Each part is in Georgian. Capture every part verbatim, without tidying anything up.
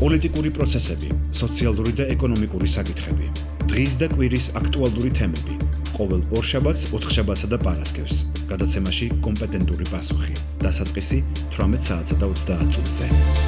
პოლიტიკური პროცესები, სოციალური და ეკონომიკური საკითხები, დღის და კვირის აქტუალური თემები, ყოველ ორშაბათს, ოთხშაბათსა და პარასკევს, გადაცემაში კომპეტენტური პასუხი, დასაწყისი თვრამეტ საათსა და ოცდაათ წუთზე.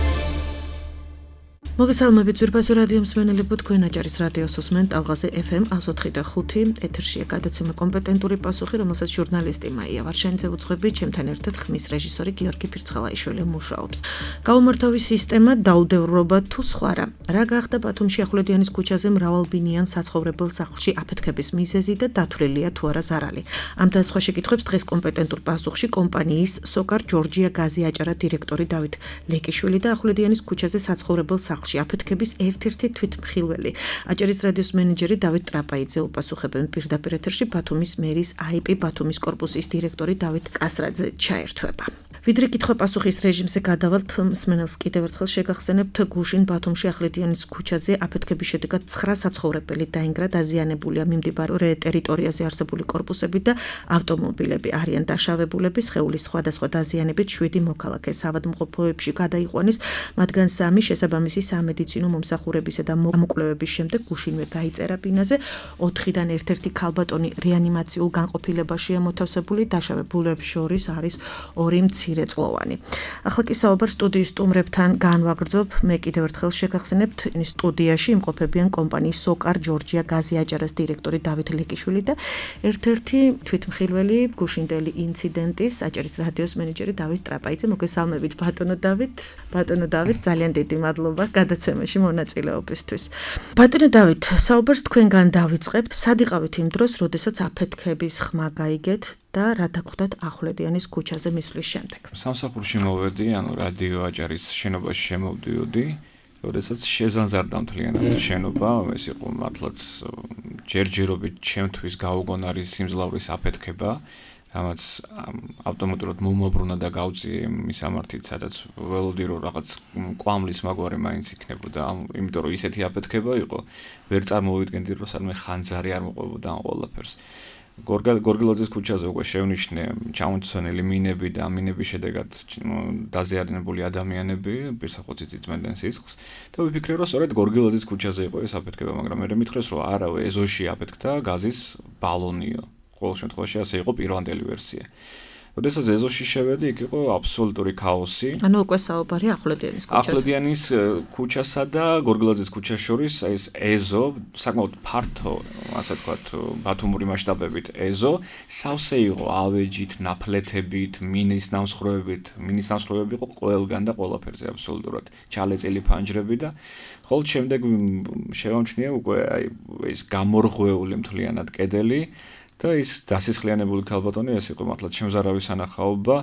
მოგესალმებით ძვირფასო რადიო მსმენელებო, თქვენ აჭარის რადიოს უსმენთ ტალღაზე ეფ ემ εκατს ოთხი და ხუთი, ეთერშია გადაცემა კომპეტენტური პასუხი, რომელსაც ჟურნალისტი მაია ვარშანიძე უძღვებით, ჩემთან ერთად ხმის რეჟისორი გიორგი ფირცხალაიშვილი მუშაობს. გაუმართავი სისტემა, დაუდევრობა თუ სხვა რა. რა გახდა ბათუმში ახვლედიანის ქუჩაზე მრავალბინიან საცხოვრებელ სახლში აფეთქების მიზეზი და დათვლილია თუ არა ზარალი. ამ და სხვა შეკითხვებს დღეს კომპეტენტურ პასუხში კომპანიის სოკარ ჯორჯია გაზი აჭარა დირექტორი დავით ლეკიშვილი და ახვლედიანის ქუჩაზე საცხოვრებელ სახლში აფეთქების ერთ-ერთი თვითმხილველი აჭარის რადიოს მენეჯერი დავით ტრაპაიძე უპასუხებენ პირდაპირ ეთერში ბათუმის მერის აი პი ბათუმის კორპუსის დირექტორი დავით კასრაძე ჩაერთვება. ვიდრე კითხვა-პასუხის რეჟიმზე გადავალთ, მსმენელს კიდევ ერთხელ შეგახსენებთ, გუშინ ბათუმში ახვლედიანის ქუჩაზე აფეთქების შედეგად ცხრა საცხოვრებელი დაინგრა, დაზიანებულია მიმდებარე ტერიტორიაზე არსებული კორპუსები და ავტომობილები, არიან დაშავებულები, სხეულის სხვადასხვა დაზიანებით შვიდი მოქალაქე საავადმყოფოებში გადაიყვანეს, მათგან სამი შესაბამისი სამედიცინო მომსახურებისა და მოკვლევების შემდეგ გუშინვე გაიწერა ბინაზე, ოთხიდან ერთ-ერთი ქალბატონი რეანიმაციულ განყოფილებაშია მოთავსებული, დაშავებულებს შორის არის ორი მცირეწლოვანი. ახლა კი საუბარ სტუდიის სტუმრებთან განვაგრძობ, მე კიდევ ერთხელ შეგახსენებთ, სტუდიაში იმყოფებიან კომპანიის სოკარ ჯორჯია გაზი აჭარას დირექტორი დავით ლეკიშვილი და ერთ-ერთი თვითმხილველი გუშინდელი ინციდენტის აჭარის რადიოს მენეჯერი დავით ტრაპაიძე. მოგესალმებით ბატონო დავით. ბატონო დავით, ძალიან დიდი მადლობა გადაცემაში მონაწილეობისთვის. ბატონო დავით, საუბარს თქვენგან დავიწყებთ. სად იყავით იმ დროს, როდესაც აფეთქების ხმა გაიგეთ და რა დაგხვდათ ახვლედიანის ქუჩაზე მისვლის შემდეგ? სამსახურში მოვედი, ანუ რადიო აჭარის შენობაში შემოვდიოდი, როდესაც შეზანზარდა მთლიანად შენობა, ეს იყო მართლაც ჯერჯერობით ჩემთვის გაუგონარი სიმძლავრის აფეთქება, რამაც ავტომატურად მომაბრუნა და გავწიე მისამართით, სადაც ველოდი რომ რაღაც კვამლის მაგვარი მაინც იქნებოდა, იმიტომ რომ ისეთი აფეთქება იყო, ვერ წარმოვიდგენდი რომ სადმე ხანძარი არ მოყვებოდა ამ ყველაფერს. გორგილაძის ქუჩაზე უკვე შევნიშნე ჩამოცვენილი მინები და მინების შედეგად დაზიანებული ადამიანები, პირსახოცით იწმენდნენ სისხლს და ვიფიქრე რომ სწორედ გორგილაძის ქუჩაზე იყო ეს აფეთქება, მაგრამ მე მითხრეს რომ არა, ეზოში აფეთქდა გაზის ბალონიო. ყოველ შემთხვევაში ასე იყო პირვანდელი ვერსია. როდესაც ეზოში შევედი, იქ იყო აბსოლუტური ქაოსი. ანუ უკვე საუბარი ახვლედიანის ქუჩაზე. ახვლედიანის ქუჩასა და გორგილაძის ქუჩას შორის ეს ეზო, საკმაოდ ფართო, ასე ვთქვათ, ბათუმური მასშტაბებით ეზო, სავსე იყო ავეჯით, ნაფლეთებით, მინის ნამსხვრევებით, მინის ნამსხვრევები იყო ყველგან და ყველაფერზე აბსოლუტურად. ჩალეწილი ფანჯრები და ხოლმე შემდეგ შევამჩნია უკვე ეს გამორღვეული მთლიანად კედელი. და ის დასისხლიანებული ქალბატონი ეს იყო მართლაც შემზარავი სანახაობა.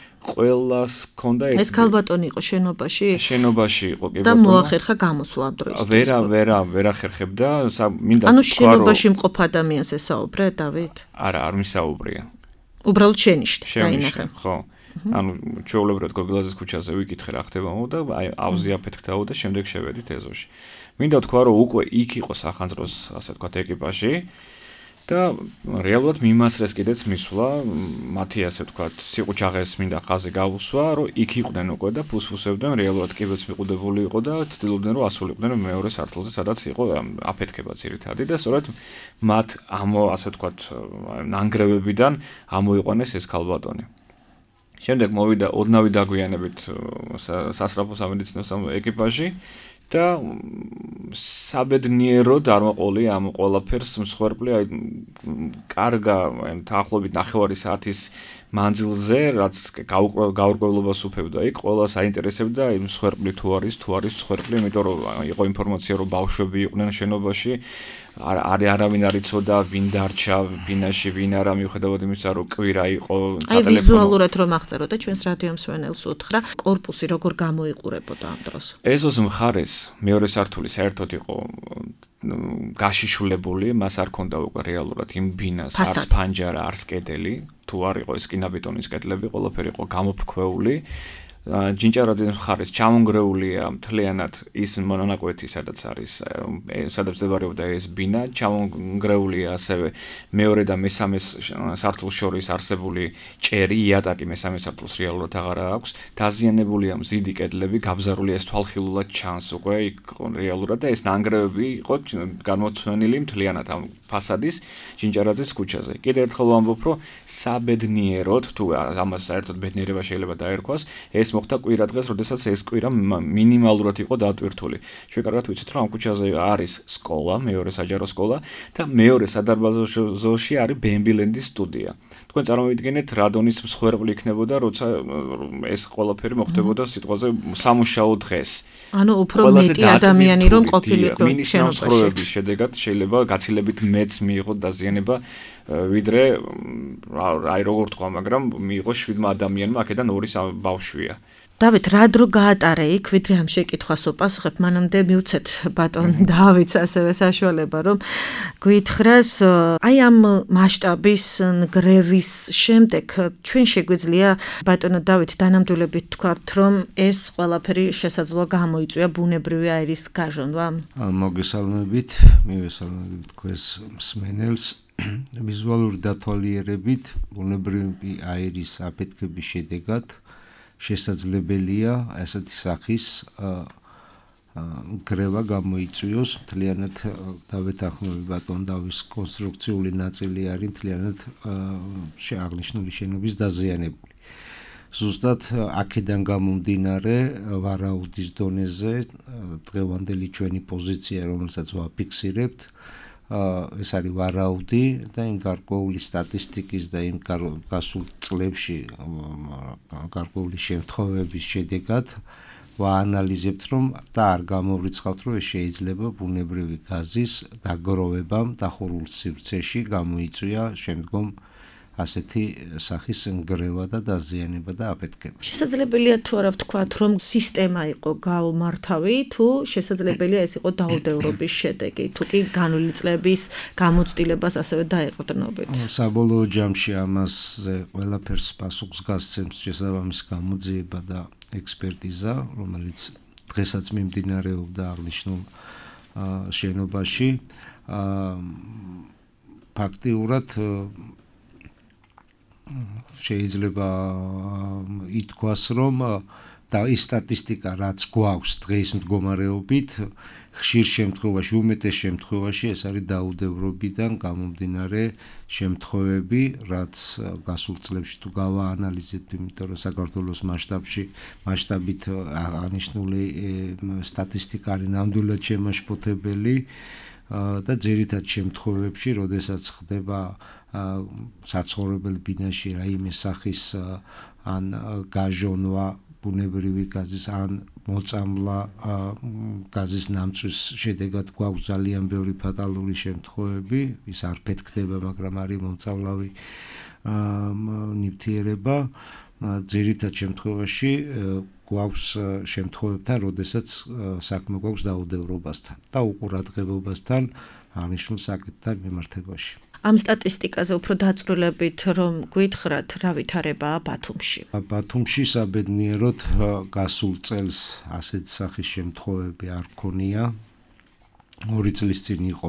ყველას ჰქონდა ეს ქალბატონი იყო შენობაში? შენობაში იყო კი ბატონო. და მოახერხა გამოსვლა ამ დროისთვის. ვერა, ვერა, ვერ ახერხებდა, მინდა ანუ შენობაში მყოფ ადამიანს ესაუბრე, დავით? არა, არ მისაუბრია. უბრალოდ შენიშნე, დაინახე. ხო. ანუ ჩვეულებრივად გოგილაძის ქუჩაზე ვიკითხე რა ხდებაო და აი ავზი აფეთქდაო და შემდეგ შევედით ეზოში. მინდა თქვა რომ უკვე იქ იყო სახანძროს, ასე ვთქვათ, ეკიპაჟი. და რეალურად მიმასრეს კიდეც მისვლა, მათი ასე ვთქვათ, სიყუჩაღეს მინდა ხაზი გავუსვა, რომ იქ იყვნენ უკვე და ფუსფუსებდნენ, რეალურად კიბეც მიყუდებული იყო და ცდილობდნენ რომ ასულიყვნენ მეორე სართულზე, სადაც იყო აფეთქება ძირითადი და სწორედ მათ ამ ასე ვთქვათ, ნანგრევებიდან ამოიყვანეს ეს ქალბატონი. შემდეგ მოვიდა ოდნავი დაგვიანებით სასწრაფო სამედიცინო ეკიპაჟი და საბედნიეროდ არ მოყოლი ამ ყველაფერს მსხვერპლი, აი კარგა დაახლოებით ნახევარი საათის მანძილზე, რაც გაურკვევლობას უფევდა, იქ ყველას აინტერესებდა იმ მსხვერპლი თუ არის, თუ არის მსხვერპლი, იმიტომ რომ იყო ინფორმაცია, რომ ბავშვები იყვნენ შენობაში, არ არავინ არ იცოდა, ვინ დარჩა ბინაში, ვინ არა, მიუხედავად იმისა, რომ კვირა იყო სატელეფონო. აი ვიზუალურად რომ აღწეროდა ჩვენს რადიო მსმენელს უთხრა, კორპუსი როგორ გამოიყურებოდა ამ დროს. ეზოს მხარეს მეორე სართული საერთოდ იყო გაშიშვლებული, მას არ ქონდა უკვე რეალურად იმ ბინას არც ფანჯარა, არც კედელი, თუ არ იყო ეს კინაბეტონის კედლები, ყველაფერი იყო გამოფრქვეული. ჯინჭარაძის მხარეს ჩამონგრეულია მთლიანად ის მონაკვეთი, სადაც არის სადაც მდებარეობდა ეს ბინა, ჩამონგრეულია ასევე მეორე და მესამე სართულს შორის არსებული ჭერი, იატაკი მესამე სართულს რეალურად აღარ აქვს, დაზიანებულია მზიდი კედლები, გაბზარული ეს თვალხილულად ჩანს უკვე იქ რეალურად და ეს ნანგრევები იყო გამოცვენილი მთლიანად ამ ფასადის ჯინჭარაძის ქუჩაზე. კიდევ ერთხელ ვამბობ, რომ საბედნიეროდ თუ ამას საერთოდ ბედნიერება შეიძლება დაერქვას, ეს მოხდა კვირა დღეს, როდესაც ეს კვირა მინიმალურად იყო დატვირთული. ჩვენ კარგად ვიცით, რომ ამ ქუჩაზე არის სკოლა, მეორე საჯარო სკოლა და მეორე სადარბაზო ზოლში არის ბემბილენდის სტუდია. თქვენ წარმოვიდგინეთ, რა დონის მსხვერპლი იქნებოდა, როცა ეს ყველაფერი მოხდებოდა სიტყვაზე სამუშაო დღეს. ანუ უფრო მეტი ადამიანი რომ ყოფილიყო შენობაში. შედეგად შეიძლება გაცილებით მეც მიიღოთ დაზიანება, ვიდრე აი როგორ თქვა, მაგრამ მიიღო შვიდმა ადამიანმა, აქედან ორი ბავშვია. დავით, რა დრო გაატარე იქ, ვიდრე ამ შეკითხვას ვპასუხებ, მანამდე მივცეთ ბატონ დავითს ასევე საშუალება, რომ გითხრას, აი ამ მასშტაბის ნგრევის შემდეგ ჩვენ შეგვიძლია ბატონო დავით დანამდვილებით თქვათ, რომ ეს ყველაფერი შესაძლოა გამოიწვია ბუნებრივი აირის გაჟონვა? მოგესალმებით, მივესალმებით თქვენს მსმენელს. ვიზუალური დათვალიერებით ბუნებრივი აირის აფეთქების შედეგად შესაძლებელია ასეთი სახის ნგრევა გამოიწვიოს, მთლიანად დავეთანხმები ბატონ დავის კონსტრუქციული ნაწილი არის მთლიანად აღნიშნული შენობის დაზიანებული. ზუსტად აქედან გამომდინარე ვარაუდის დონეზე დღევანდელი ჩვენი პოზიცია, რომელსაც ვაფიქსირებთ, ეს არის ვარაუდი და იმ გარკვეული სტატისტიკის და იმ გასულ წლებში გარკვეული შემთხვევების შედეგად ვაანალიზებთ, რომ და არ გამოვრიცხავთ, რომ ეს შეიძლება ბუნებრივი გაზის დაგროვებამ დახურულ სივრცეში გამოიწვია შემდგომ ასეთი სახის ნგრევა და დაზიანება და აფეთქება. შესაძლებელია თუ არა ვთქვათ, რომ სისტემა იყო გაუმართავი, თუ შესაძლებელია ეს იყო დაუდევრობის შედეგი, თუ კი განვლილი წლების გამოცდილებას ასევე დაეყრდნობით. საბოლოო ჯამში ამაზე ყველაფერს პასუხს გასცემს შესაბამის გამოძიება და ექსპერტიზა, რომელიც დღესაც მიმდინარეობდა აღნიშნულ შენობაში. ფაქტიურად შეიძლება ითქვას, რომ და ის სტატისტიკა რაც გვაქვს დღის მდგომარეობით, ხშირ შემთხვევაში, უმეტეს შემთხვევაში ეს არის დაუდევრობიდან გამომდინარე შემთხვევები, რაც გასულ წლებში თუ გავაანალიზებთ, იმიტომ რომ საქართველოს მასშტაბში მასშტაბით აღნიშნული სტატისტიკა არის ნამდვილად შემაშფოთებელი და ძირითად შემთხვევებში, როდესაც ხდება საცხოვრებელ ბინაში რაიმე სახის ან გაჟონვა ბუნებრივი გაზის ან მოწამვლა გაზის ნამწვის შედეგად გვაქვს ძალიან ბევრი ფატალური შემთხვევები, ის არ ფეთქდება, მაგრამ არის მომწავლავი ნივთიერება. ძირითად შემთხვევაში გვაქვს შემთხვევებთან, როდესაც საქმე გვაქვს დაუდევრობასთან და უყურადღებობასთან აღნიშნულ საკითხთან მიმართებაში. ამ სტატისტიკაზე უფრო დაწვრილებით რომ გითხრათ, რა ვითარებაა ბათუმში? ბათუმში საბედნიეროდ გასულ წელს ასეთ სახის შემთხვევები არ ქონია. ორი წლის წინ იყო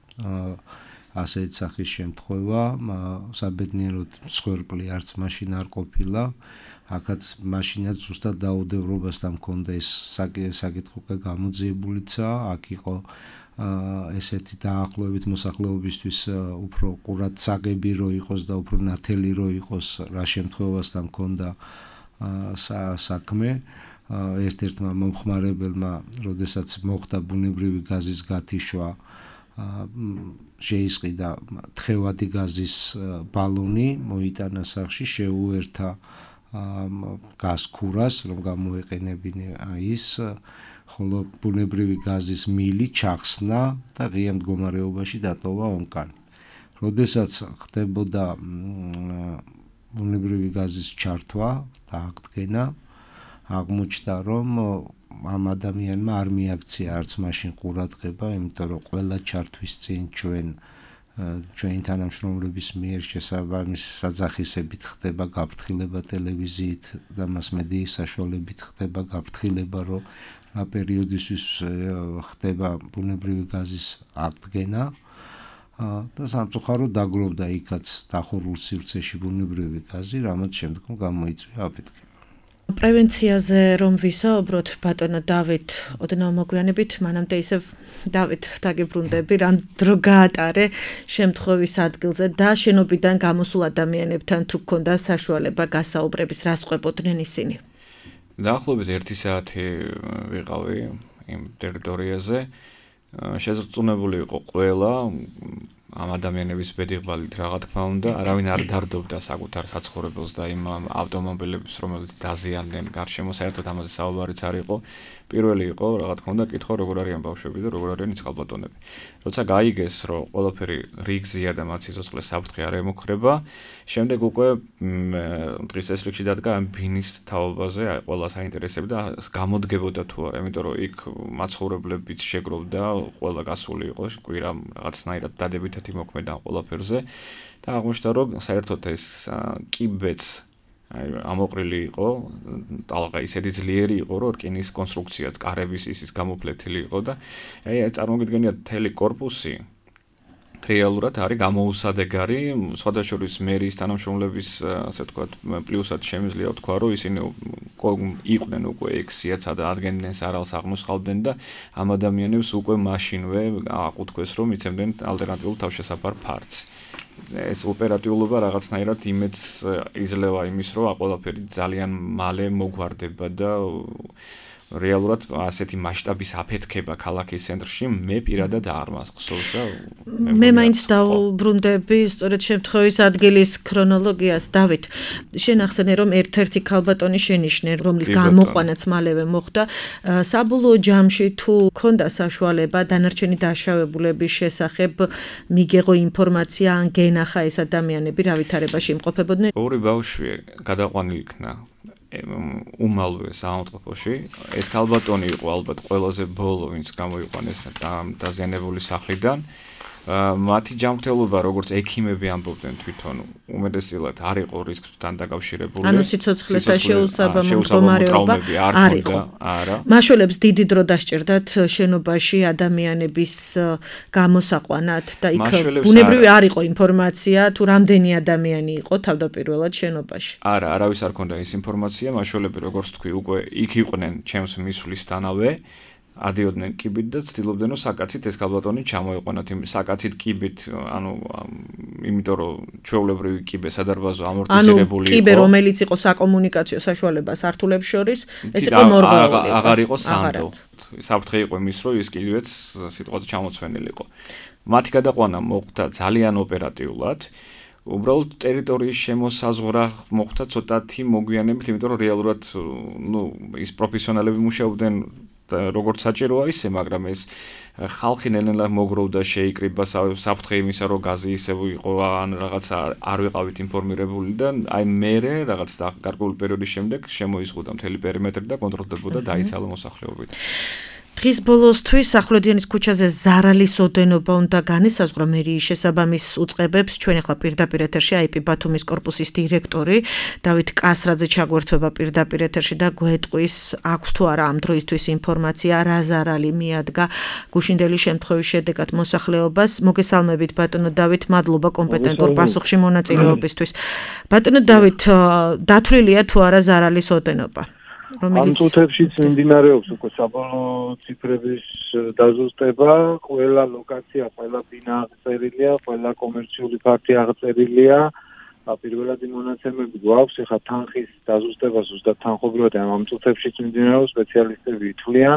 ასეთ სახის შემთხვევა, საბედნიეროდ მსხვერპლი არც მაშინ არ ყოფილა. აქაც მაშინაც ზუსტად დაუდევრობასთან მქონდა ეს საკითხი გამოძიებულიცაა, აქ იყო ესეთი დაახლოებით მოსახლეობისთვის უფრო ყურადსაღები რო იყოს და უფრო ნათელი რო იყოს რა შემთხვევასთან მქონდა საქმე. ერთ-ერთმა მომხმარებელმა, როდესაც მოხდა ბუნებრივი გაზის გათიშვა, შეისყიდა თხევადი გაზის ბალონი, მოიტანა სახლში, შეუერთა გაზქურას, რომ გამოეყენებინა ის, ხოლო ბუნებრივი გაზის მილი ჩახსნა და ღია მდგომარეობაში დატოვა ონკანი. როდესაც ხდებოდა ბუნებრივი გაზის ჩართვა და აღდგენა, აღმოჩნდა, რომ ამ ადამიანმა არ მიაქცია არც მაშინ ყურადღება, იმიტომ რომ ყველა ჩართვის წინ ჩვენ ჩვენი თანამშრომლების მიერ შესაბამის საძახისებით ხდება გაფრთხილება ტელევიზიით და მასმედიის საშუალებით ხდება გაფრთხილება, რომ რა პერიოდისთვის ხდება ბუნებრივი გაზის აღდგენა და სამწუხაროდ დაგროვდა იქაც დახურულ სივრცეში ბუნებრივი გაზი, რამაც შემდგომ გამოიწვია აფეთქება. პრევენციაზე რომ ვისაუბროთ, ბატონო დავით, ოდნავ მოგვიანებით, მანამდე ისევ დავით დაგებრუნდები, რამ დრო გაატარე შემთხვევის ადგილზე და შენობიდან გამოსულ ადამიანებთან თუ გქონდა საშუალება გასაუბრების, რას ყვებოდნენ ისინი? დაახლოებით ერთი საათი ვიყავი იმ ტერიტორიაზე. შეზრწუნებული იყო ყველა ამ ადამიანების ბედიღბალით რა თქმა უნდა, არავინ არ დარდობდა საკუთარ საცხოვრებელს და იმ ავტომობილებს, რომელიც დაზიანდნენ გარშემო, საერთოდ ამაზე საუბარიც არ იყო. პირველი იყო, რა თქმა უნდა, კითხვა, როგორ არიან ბავშვები და როგორ არიან წყალბატონები. როცა გაიგეს, რომ ყველაფერი რიგზია და მათ სიცოცხლეს საფრთხე არ ემუქრება, შემდეგ უკვე დღის წესრიგში დადგა ამ ბინის თაობაზე ყველა საინტერესებდა და გამოდგებოდა თუ არა, იმიტომ რომ იქ მაცხოვრებლებიც შეგროვდა, ყველა გასული იყო კვირა რაღაცნაირად დადებითად იმოქმედა ყველაფერზე და აღმოჩნდა, რომ საერთოდ ეს კიბეც ამოყრილი იყო, ტალღა ისეთი ძლიერი იყო, რომ რკინის კონსტრუქციაც კარების ისის გამოფლეთილი იყო და აი წარმოგიდგენიათ მთელი корпуსი რეალურად არის გამოუსადეგარი, სხვადასხვა მერის თანამშრომლების, ასე ვთქვათ, პლუსად შემიძლია ვთქვა, რომ ისინი იყვნენ უკვე ექსიაც და ადგენდნენ სარალს აღმოსხავდნენ და ამ ადამიანებს უკვე მაშინვე აყუთქვეს, რომ იცემდნენ ალტერნატიულ თავშესაფარ ფართს. ეს ოპერატიულობა რაღაცნაირად იმედს იძლევა იმის, რომ ყველაფერი ძალიან მალე მოგვარდება და რეალურად ასეთი მასშტაბის აფეთქება ქალაქის ცენტრში მე პირადად არ მასხსოვს და მე მაინც დავუბრუნდები სწორედ შემთხვევის ადგილის ქრონოლოგიას. დავით, შენ ახსენე რომ ერთ-ერთი ქალბატონი შენიშნე, რომლის გამოყვანაც მალევე მოხდა. საბოლოო ჯამში თუ ქონდა საშუალება დანარჩენი დაშავებულების შესახებ მიგეღო ინფორმაცია ან გენახა ეს ადამიანები რა ვითარებაში იმყოფებოდნენ? ორი ბავშვი გადაყვანილი იქნა უმალვე საავადმყოფოში. ეს ქალბატონი იყო ალბათ ყველაზე ბოლო, ვინც გამოიყვანეს დაზიანებული სახლიდან. მათი ჯანმრთელობა, როგორც ექიმები ამბობდნენ თვითონ, უმეტესწილად არ იყო რისკთან დაკავშირებული. ანუ სიცოცხლეს და შეუსაბამო მდგომარეობა არ იყო. არა. მაშველებს დიდი დრო დასჭირდათ შენობაში ადამიანების გამოსაყვანად და იქ ბუნებრივი არ იყო ინფორმაცია თუ რამდენი ადამიანი იყო თავდაპირველად შენობაში. არა, არავის არ ქონდა ეს ინფორმაცია, მაშველები როგორც თქვი, უკვე იქ იყვნენ ჩემს მისვლისთანავე. ადიოდნენ კიბით და ცდილობდნენ რომ საკაცით ეს ქალბატონი ჩამოეყვანათ იმ საკაცით კიბით, ანუ იმიტომ რომ ჩვეულებრივი კიბე სადარბაზო ამორტიზირებული იყო. ანუ კიბე რომელიც იყო საკომუნიკაციო საშუალებას ართულებს შორის, ეს იყო მორღეული. აღარ იყო სანდო. საფრთხე იყო იმის რომ ის კიბეც სიტყვაზე ჩამოცვენილიყო. მათი გადაყვანა მოხდა ძალიან ოპერატიულად. უბრალოდ ტერიტორიის შემოსაზღვრა მოხდა ცოტათი მოგვიანებით, იმიტომ რომ რეალურად ნუ ის პროფესიონალები მუშაობდნენ როგორც საჭიროა ისე, მაგრამ ეს ხალხი ნელ-ნელა მოგროვდა, შეიკრიბა საფრთხე იმისა, რომ გაზი ისე იყო ან რაღაც არ ვიყავით ინფორმირებული და აი მერე რაღაც გარკვეული პერიოდის შემდეგ შემოიზღუდა მთელი პერიმეტრი და კონტროლდებოდა დაიცალა მოსახლეობით. დღის ბოლოსთვის ახვლედიანის ქუჩაზე ზარალის ოდენობა უნდა განესაზღვრა მერიის შესაბამის უწყებებს. ჩვენ ახლა პირდაპირ ეთერში აი პი ბათუმის корпуსის დირექტორი დავით კასრაძე ჩაგვერთვება პირდაპირ ეთერში და გვეტყვის, აქვს თუ არა ამ დროისთვის ინფორმაცია, რა ზარალი მიადგა გუშინდელი შემთხვევის შედეგად მოსახლეობას. მოგესალმებით ბატონო დავით, მადლობა კომპეტენტურ პასუხში მონაწილეობისთვის. ბატონო დავით, დათვლილია თუ არა ზარალის ოდენობა? ამ წუთებშიც მიმდინარეობს უკვე საბოლოო ციფრების დაზუსტება, ყველა ლოკაცია, ყველა ბინა აღწერილია, ყველა კომერციული ფაქტი აღწერილია. პირველად იმ მონაცემები გვაქვს, ეხლა თანხის დაზუსტება ზუსტად თანხობრივად ამ წუთებშიც მიმდინარეობს, სპეციალისტები ითვლიან.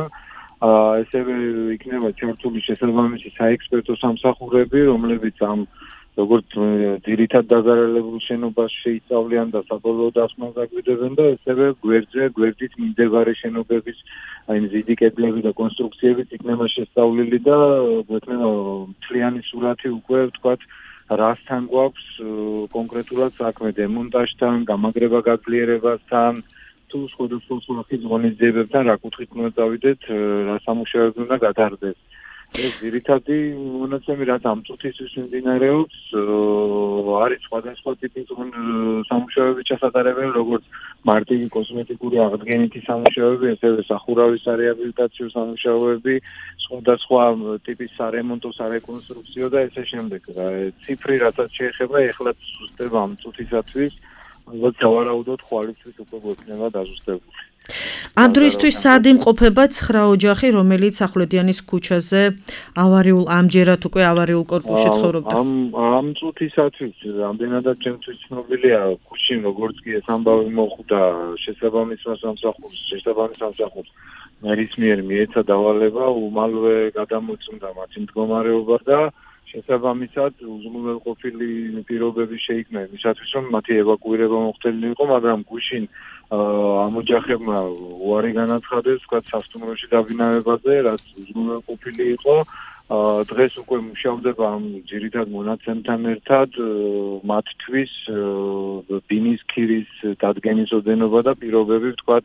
ესევე იქნება ჩართული შესაბამისი საექსპერტო სამსახურები, რომლებიც ამ როგორც ძირითად დაზარალებულ შენობას შეისწავლიან და საბოლოო დასმას აგვიდებენ და ესევე გვერდზე, გვერდით მიმდებარე შენობების, აი მზიდი კედლები და კონსტრუქციებიც იქნება შესწავლილი და გვექნება მთლიანი სურათი უკვე ვთქვათ, რასთან გვაქვს კონკრეტულად საქმე, დემონტაჟთან, გამაგრება გაძლიერებასთან, თუ სხვადასხვა ხის ღონისძიებებთან, რა კუთხით უნდა წავიდეთ, რა სამუშაოები უნდა გატარდეს. ეს ძირითადი მონაცემი რაც ამ წუთისთვის მიმდინარეობს, არის სხვადასხვა ტიპის სამუშაოები ჩასატარებელი, როგორც მარტივი კოსმეტიკური აღდგენითი სამუშაოები, ასევე სახურავის რეაბილიტაციო სამუშაოები, სხვადასხვა ტიპის სარემონტო, სარეკონსტრუქციო და ესე შემდეგ. ციფრი რასაც შეეხება, ეხლაც ზუსტება ამ წუთისათვის, ალბათ სავარაუდოდ ხვალისთვის უკვე გვექნება დაზუსტებული. ამ დროისთვის სად იმყოფება ცხრა ოჯახი, რომელიც ახვლედიანის ქუჩაზე ავარიულ ამჯერად უკვე ავარიულ კორპუსში ცხოვრობდა? ამ ამ წუთისათვის რამდენადაც ჩემთვის ცნობილია, ქუჩინ როგორც კი ეს ამბავი მოხვდა შესაბამის სამსახურს, შესაბამის სამსახურს მერის მიერ მიეცა დავალება, უმალვე გადამოწმდა მათი მდგომარეობა და შესაბამისად უზრუნველყოფილი პირობები შეიქმნა იმისათვის, რომ მათი ევაკუირება მოხდენილიყო, მაგრამ გუშინ ამ ოჯახებმა უარი განაცხადეს, თქვა სასტუმროში დაბინავებაზე, რაც უზრუნველყოფილი იყო. დღეს უკვე მუშავდება ამ ძირითად მონაცემთან ერთად მათთვის ბინის ქირის დადგენის ოდენობა და პირობები, თქვა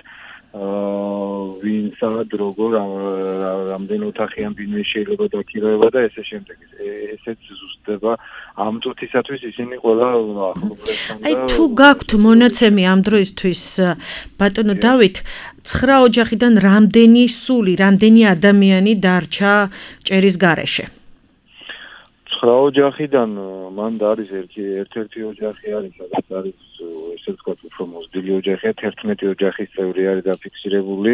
ვინსად როგორ რამდენი ოთახიან ბინები შეიძლება დაქირავება და ესე შემდეგ. ესეც ზუსტდება ამ წუთისათვის ისინი ყველა ახლობლებთან და აი თუ გაქვთ მონაცემი ამ დროისთვის ბატონო დავით, ცხრა ოჯახიდან რამდენი სული, რამდენი ადამიანი დარჩა ჭერის გარეშე? ცხრა ოჯახიდან მან არის ერთი ერთ-ერთი ოჯახი არის, სადაც არის ესე ვთქვათ, უფრო მოზრდილი ოჯახია, თერთმეტი ოჯახის წევრი არის დაფიქსირებული.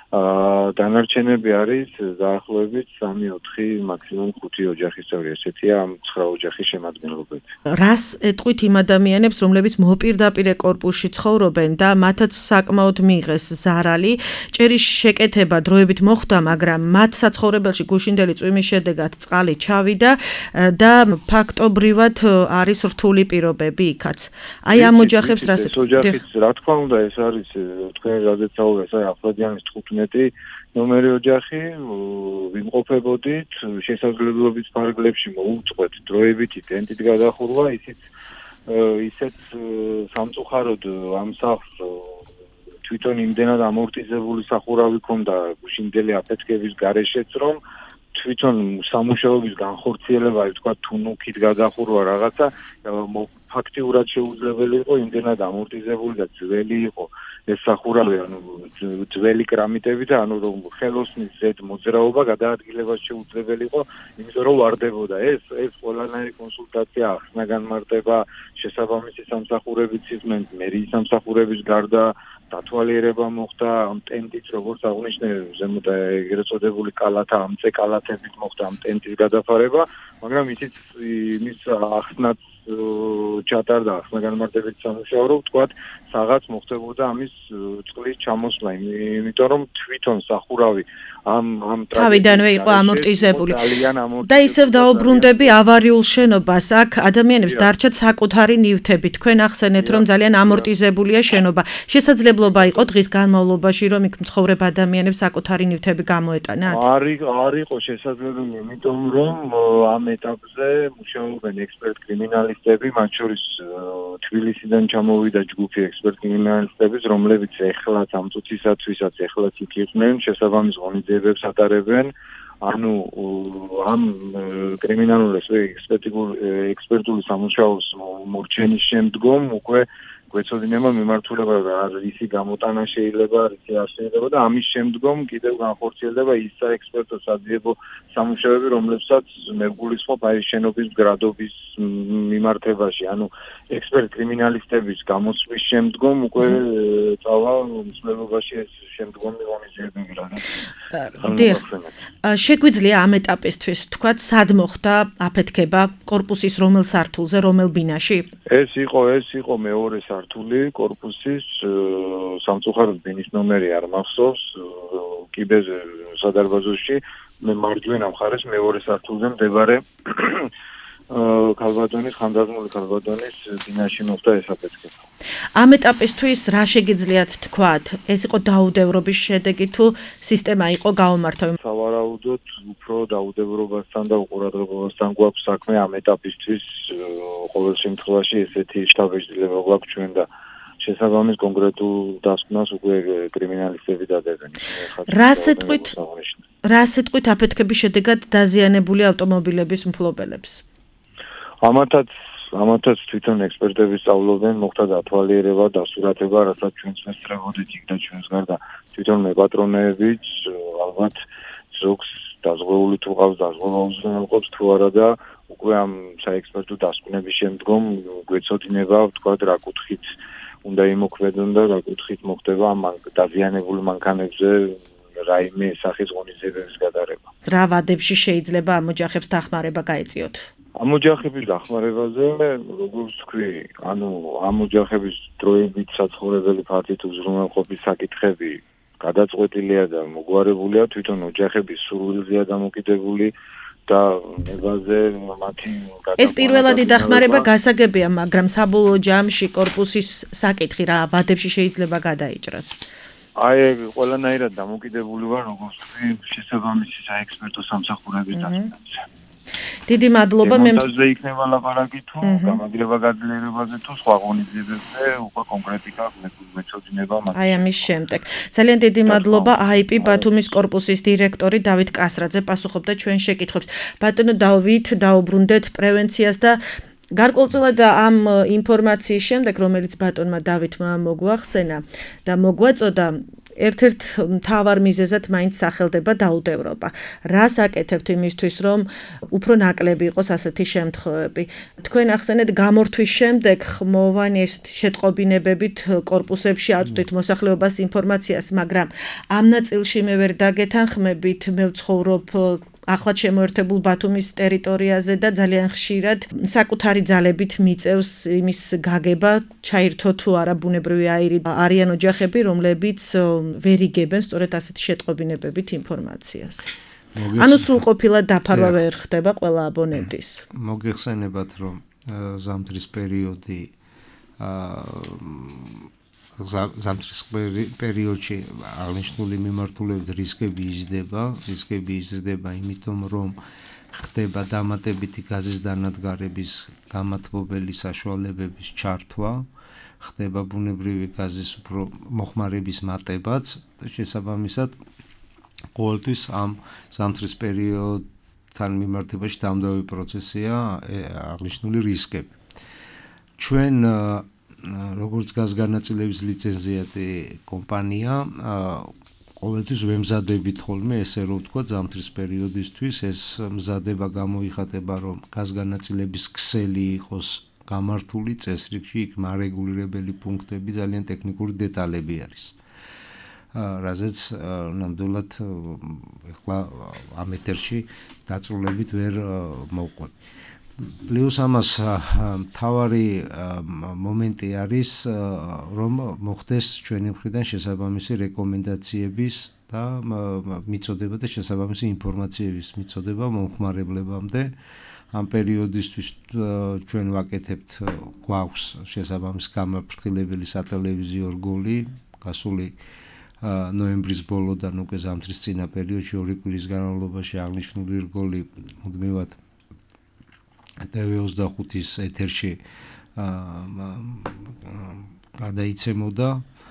დანარჩენები არის დაახლოებით სამი ოთხი მაქსიმუმ ხუთი ოჯახის წევრი, ესეთია ამ ცხრა ოჯახის შემადგენლობები. რას ეტყვით იმ ადამიანებს, რომლებიც მოპირდაპირე კორპუსში ცხოვრობენ და მათაც საკმაოდ მიიღეს ზარალი? ჭერის შეკეთება დროებით მოხდა, მაგრამ მათ საცხოვრებელში გუშინდელი წვიმის შედეგად წყალი ჩავიდა და ფაქტობრივად არის რთული პირობები იქაც. აი ამ ოჯახებს რას ეტყვით? რა თქმა უნდა, ეს არის თქვენ რაზეცაურეს, აი ახვლედიანის თხუთმეტი ნომერი ოჯახი, ვიმყოფებოდით, შესაძლებლობის ფარგლებში მოუწყვეთ დროებითი ტენტით გადახურვა, ისიც ისეთ სამწუხაროდ ამ სახლს თვითონ იმდენად ამორტიზებული სახურავი ჰქონდა გუშინდელი აფეთქების გარეშეც, რომ თვითონ სამუშაოების განხორციელება, თქვა თუნუქით გადახურვა რაღაცა ფაქტიურად შეუძლებელი იყო, იმდენად ამორტიზებული და ძველი იყო ეს სახურავი, ანუ ძველი კრამიტები და ანუ რომ ხელოსნის ზედ მოძრაობა გადაადგილება შეუძლებელი იყო, იმიტომ რომ ვარდებოდა ეს ეს ყველანაირი კონსულტაცია, ახსნა განმარტება, შესაბამისი სამსახურების სიზმენთ, მერიის სამსახურების გარდა დათვალიერება მოხდა ამ ტენტით, როგორც აღნიშნე ზემოთ ეგრეთ წოდებული კალათა, ამწე კალათებით მოხდა ამ ტენტის გადაფარება, მაგრამ ისიც იმის ახსნაც ჩატარდა, ახსნა განმარტებით სამუშაო, რომ ვთქვათ, საღაც მოხდებოდა ამის წყლის ჩამოსვლა, იმიტომ რომ თვითონ სახურავი ამ ამ თავიდანვე იყო ამორტიზებული და ისევ დაუბრუნდები ავარიულ შენობას. აქ ადამიანებს დარჩათ საკუთარი ნივთები. თქვენ ახსენეთ, რომ ძალიან ამორტიზებულია შენობა. შესაძლებლობა იყო დღის განმავლობაში, რომ იქ მცხოვრებ ადამიანებს საკუთარი ნივთები გამოეტანათ? არ არ იყო შესაძლებელი, იმიტომ რომ ამ ეტაპზე მუშაობენ ექსპერტ კრიმინალისტები, მათ შორის თბილისიდან ჩამოვიდა ჯგუფი ექსპერტ კრიმინალისტების, რომლებიც ეხლაც ამ წუთისათვისაც ეხლაც იქ იყვნენ, შესაბამის ღონისძიებებს ატარებენ. ანუ ამ კრიმინალურ ექსპერტული სამუშაოს მორჩენის შემდგომ უკვე გვეცოდინება მიმართულება რა რისი გამოტანა შეიძლება, რისი არ შეიძლება და ამის შემდგომ კიდევ განხორციელდება ის საექსპერტო საძიებო სამუშაოები, რომლებსაც მეგულისხმობ აი შენობის გრადობის მიმართებაში, ანუ ექსპერტ კრიმინალისტების გამოსვლის შემდგომ უკვე წავა მსვლელობაში ეს შემდგომი ღონისძიებები რა. დიახ. შეგვიძლია ამ ეტაპისთვის თქვათ, სად მოხდა აფეთქება კორპუსის რომელ სართულზე, რომელ ბინაში? ეს იყო ეს იყო მეორე სართული კორპუსის, სამწუხაროდ ბინის ნომერი არ მახსოვს, კიბეზე სადარბაზოში, მე მარჯვენა მხარეს მეორე სართულზე მდებარე ქალბატონის, ხანდაზმული ქალბატონის ბინაში მოხდა ეს აფეთქება. ამ ეტაპისთვის რა შეგიძლიათ თქვათ? ეს იყო დაუდევრობის შედეგი თუ სისტემა იყო გაუმართავი? სავარაუდოდ უფრო დაუდევრობასთან და უყურადღებასთან გვაქვს საქმე ამ ეტაპისთვის, ყოველ შემთხვევაში ესეთი შთაბეჭდილება გვაქვს ჩვენ და შესაბამის კონკრეტულ დასკვნას უკვე კრიმინალისტები დადებენ. რას ეტყვით? რა სიტყვით აფეთქების შედეგად დაზიანებული ავტომობილების მფლობელებს? ამათაც ამათაც თვითონ ექსპერტები სწავლობენ, მოხდა დათვალიერება, დასურათება, რასაც ჩვენს მესწრებოდით იქ და ჩვენს გარდა თვითონ მეპატრონეებიც ალბათ ზოგს დაზღვეული თუ ყავს დაზღვევა უზრუნველყოფს თუ არა და უკვე ამ საექსპერტო დასკვნების შემდგომ გვეცოდინება ვთქვათ რა კუთხით უნდა იმოქმედონ და რა კუთხით მოხდება ამ დაზიანებული მანქანებზე რაიმე სახის ღონისძიებების გატარება. რა ვადებში შეიძლება ამ ოჯახებს დახმარება გაეწიოთ? ამ ოჯახების დახმარებაზე, როგორც თქვი, ანუ ამ ოჯახების დროებით საცხოვრებელი ფართით უზრუნველყოფის საკითხები გადაწყვეტილია და მოგვარებულია თვითონ ოჯახების სურვილზეა დამოკიდებული და ნებაზე მათი ეს პირველადი დახმარება გასაგებია, მაგრამ საბოლოო ჯამში корпуსის საკითხი რა ვადებში შეიძლება გადაიჭრას? აი ყველანაირად დამოკიდებული ვარ როგორც თქვი შესაბამისი საექსპერტო სამსახურების დასწრებაზე. დიდი მადლობა მე მონტაჟზე იქნება ლაპარაკი თუ გამაგრება გაძლიერებაზე თუ სხვა ღონისძიებებზე უკვე კონკრეტიკა მეწოდინება მათ. აი ამის შემდეგ. ძალიან დიდი მადლობა აი პი ბათუმის корпуსის დირექტორი დავით კასრაძე პასუხობდა ჩვენ შეკითხვებს. ბატონო დავით, დაუბრუნდეთ პრევენციას და გარკვეულწილად ამ ინფორმაციის შემდეგ, რომელიც ბატონმა დავითმა მოგვახსენა და მოგვაწოდა, ერთ-ერთ მთავარ მიზეზად მაინც სახელდება დაუდევრობა. რას აკეთებთ იმისთვის, რომ უფრო ნაკლები იყოს ასეთი შემთხვევები? თქვენ ახსენეთ გამორთვის შემდეგ ხმოვანი ეს შეტყობინებებით корпуსებში აწვდით მოსახლეობას ინფორმაციას, მაგრამ ამ ნაწილში მე ვერ დაგეთანხმებით, მე ვცხოვრობ ახლად შემოერთებულ ბათუმის ტერიტორიაზე და ძალიან ხშირად საკუთარი ძალებით მიწევს იმის გაგება, ჩაირთო თუ არა ბუნებრივი აირი. არიან ოჯახები, რომლებიც ვერ იგებენ სწორედ ასეთი შეტყობინებებით ინფორმაციას. ანუ სრულყოფილად დაფარვა ვერ ხდება ყველა აბონენტის. მოგეხსენებათ, რომ ზამთრის პერიოდი ზამთრის პერიოდში აღნიშნული მიმართულებით რისკები იზრდება, რისკები იზრდება იმიტომ, რომ ხდება დამატებითი გაზის დანადგარების გამათბობელი საშუალებების ჩართვა, ხდება ბუნებრივი გაზის უფრო მოხმარების მატებაც და შესაბამისად ყოველთვის ამ ზამთრის პერიოდთან მიმართებაში დამდევი პროცესია აღნიშნული რისკები. ჩვენ როგორც გაზგანაწილების ლიცენზიატი კომპანია ყოველთვის ვემზადებით ხოლმე ესე რომ ვთქვა ზამთრის პერიოდისთვის ეს მზადება გამოიხატება რომ გაზგანაწილების ქსელი იყოს გამართული წესრიგში იქ მარეგულირებელი პუნქტები ძალიან ტექნიკური დეტალები არის რაზეც ნამდვილად ახლა ამ ეთერში დაწვრილებით ვერ მოვყვებ პლუს ამას მთავარი მომენტი არის რომ მოხდეს ჩვენი მხრიდან შესაბამისი რეკომენდაციების და მიწოდება და შესაბამისი ინფორმაციების მიწოდება მომხმარებლებამდე ამ პერიოდისთვის ჩვენ ვაკეთებთ გვაქვს შესაბამისი გამაფრთხილებელი სატელევიზიო რგოლი გასული ნოემბრის ბოლოდან უკვე ზამთრის წინა პერიოდში ორი კვირის განმავლობაში აღნიშნული რგოლი მუდმივად ტევ ოცდახუთის ეთერში გადაიცემოდა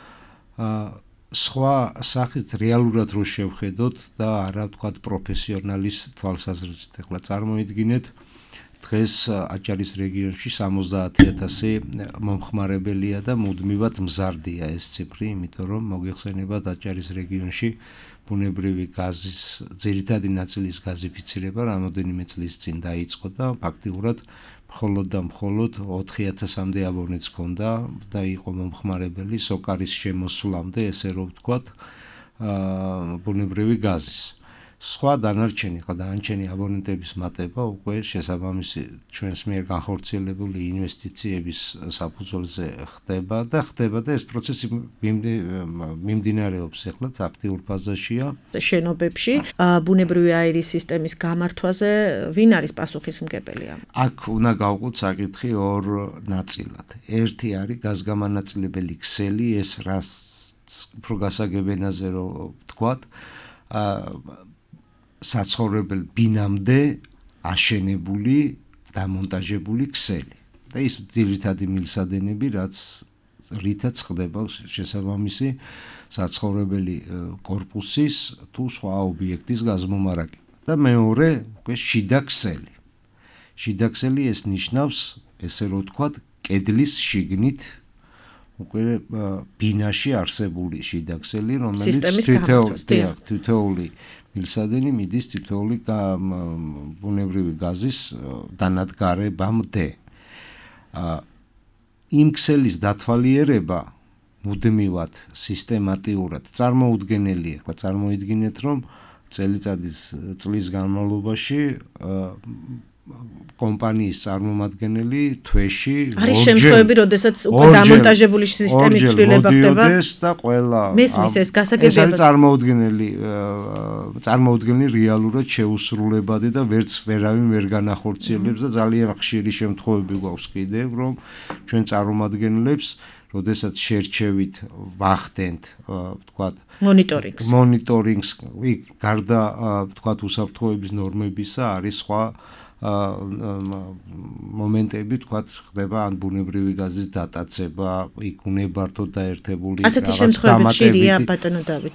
სხვა სახით რეალურად რო შევხედოთ და არა ვთქვათ პროფესიონალის თვალსაზრისით ახლა წარმოიდგინეთ დღეს აჭარის რეგიონში სამოცდაათი ათასი მომხმარებელია და მუდმივად მზარდია ეს ციფრი, იმიტომ რომ მოგეხსენებათ აჭარის რეგიონში ბუნებრივი გაზის ძირითადი ნაწილის გაზიფიცირება რამოდენიმე წლის წინ დაიწყო და ფაქტიურად მხოლოდ და მხოლოდ ოთხი ათასამდე აბონენტს ჰქონდა და იყო მომხმარებელი სოკარის შემოსვლამდე, ესე რომ ვთქვათ, ბუნებრივი გაზის. სხვა დანარჩენი, დანარჩენი აბონენტების მატება უკვე შესაბამისი ჩვენს მიერ განხორციელებული ინვესტიციების საფუძველზე ხდება და ხდება და ეს პროცესი მიმდინარეობს ეხლაც აქტიურ ფაზაშია. შენობებში ბუნებრივი აირის სისტემის გამართვაზე ვინ არის პასუხისმგებელი? აქ უნდა გავყოთ საკითხი ორ ნაწილად. ერთი არის გაზგამანაწილებელი ქსელი, ეს რაც უფრო გასაგებენაზე რომ ვთქვათ, საცხოვრებელ ბინამდე აშენებული დამონტაჟებული ქსელი და ის ძირითადი მილსადენები რაც რითაც ხდება შესაბამისი საცხოვრებელი კორპუსის თუ სხვა ობიექტის გაზმომარაგება. და მეორე, უკვე შიდა ქსელი. შიდა ქსელი ეს ნიშნავს, ესე რომ ვთქვათ, კედლის შიგნით უკვე ბინაში არსებული შიდა ქსელი, რომელიც თითოეული მილსადენი მიდის თითოეული ბუნებრივი გაზის დანადგარებამდე. იმ ქსელის დათვალიერება მუდმივად სისტემატიურად წარმოუდგენელია. ახლა წარმოიდგინეთ, რომ წელიწადის წლის განმავლობაში კომპანიის წარმომადგენელი თვეში არის შემთხვევები, როდესაც უკვე დამონტაჟებული სისტემის ცვლილება ხდება და ყველა მესმის ეს გასაგებია. ეს არის წარმოუდგენელი წარმოუდგენელი რეალურად შეუსრულებადი და ვერც ვერავინ ვერ განახორციელებს და ძალიან ხშირი შემთხვევები გვაქვს კიდევ, რომ ჩვენ წარმომადგენლებს როდესაც შერჩევით ვახდენთ, ვთქვათ, მონიტორინგს. მონიტორინგს, იქ გარდა ვთქვათ უსაფრთხოების ნორმებისა არის სხვა მომენტები, თქვათ, ხდება ან ბუნებრივი გაზის დატაცება, იქ უნებართოდ დაერთებული ასეთი შემთხვევები ხშირია, ბატონო დავით.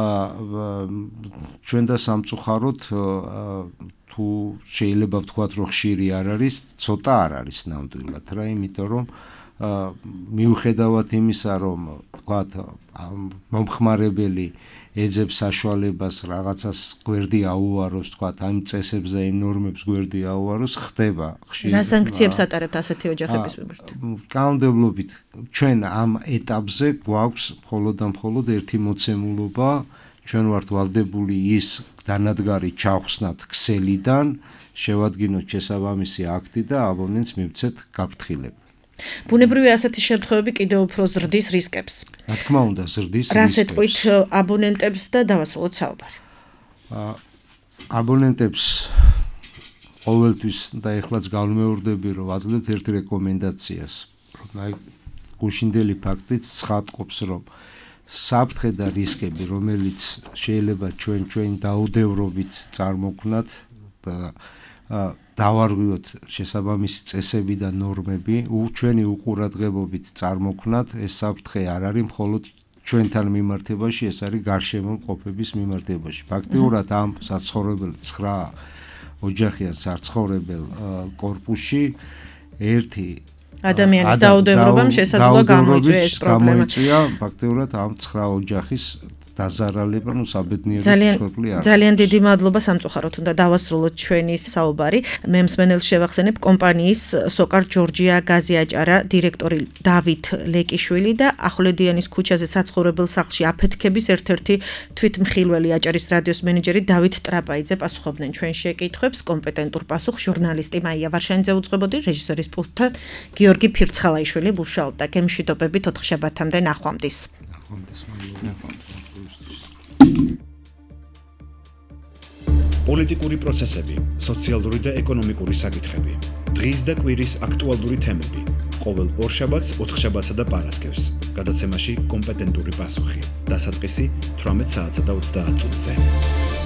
ჩვენ და სამწუხაროდ თუ შეიძლება ვთქვათ, რომ ხშირი არ არის, ცოტა არ არის ნამდვილად რა, იმიტომ რომ მიუხედავად იმისა, რომ ვთქვათ, მომხმარებელი ეძებს საშუალებას რაღაცას გვერდი აუაროს, ვთქვათ, ამ წესებს და იმ ნორმებს გვერდი აუაროს, ხდება ხშირად. რა სანქციებს ატარებთ ასეთი ოჯახების მიმართ? კანონმდებლობით ჩვენ ამ ეტაპზე გვაქვს მხოლოდ და მხოლოდ ერთი მოცემულობა, ჩვენ ვართ ვალდებული ის დანადგარი ჩახსნათ ქსელიდან, შევადგინოთ შესაბამისი აქტი და აბონენტს მივცეთ გაფრთხილება. ბუნებრივია ასეთი შემთხვევები კიდევ უფრო ზრდის რისკებს. რა თქმა უნდა, ზრდის რისკებს. რას ეტყვით აბონენტებს და დავასრულოთ საუბარი. აბონენტებს ყოველთვის და ეხლაც განმეორდები, რომ ვაძლევთ ერთ რეკომენდაციას, რომ აი გუშინდელი ფაქტიც ცხადყოფს, რომ საფრთხე და რისკები, რომელიც შეიძლება ჩვენ ჩვენ დაუდევრობით წარმოქმნათ და დავარღვიოთ შესაბამისი წესები და ნორმები, ჩვენი უყურადღებობით წარმოქმნათ, ეს საფრთხე არ არის მხოლოდ ჩვენთან მიმართებაში, ეს არის გარშემო მყოფების მიმართებაში. ფაქტიურად ამ საცხოვრებელ ცხრა ოჯახიან საცხოვრებელ კორპუსში ერთი ადამიანის დაუდევრობამ შესაძლოა გამოიწვია ეს პრობლემა. გამოიწვია ფაქტიურად ამ ცხრა ოჯახის დაზარალება, ნუ საბედნიერო მსხვერპლი არის. ძალიან დიდი მადლობა სამწუხაროდ უნდა დავასრულოთ ჩვენი საუბარი. მე მსმენელს შევახსენებ კომპანიის სოკარ ჯორჯია გაზი აჭარა დირექტორი დავით ლეკიშვილი და ახვლედიანის ქუჩაზე საცხოვრებელ სახლში აფეთქების ერთ-ერთი თვითმხილველი აჭარის რადიოს მენეჯერი დავით ტრაპაიძე პასუხობდნენ ჩვენ შეკითხვებს. კომპეტენტურ პასუხს ჟურნალისტი მაია ვარშანიძე უძღვებოდი, რეჟისორის პულტთან გიორგი ფირცხალაიშვილი მუშაობდა. გემშვიდობებით ოთხშაბათამდე ნახვამდის. პოლიტიკური პროცესები, სოციალური და ეკონომიკური საკითხები, დღის და კვირის აქტუალური თემები, ყოველ ორშაბათს, ოთხშაბათსა და პარასკევს, გადაცემაში კომპეტენტური პასუხი, დასაწყისი თვრამეტ საათსა და ოცდაათ წუთზე.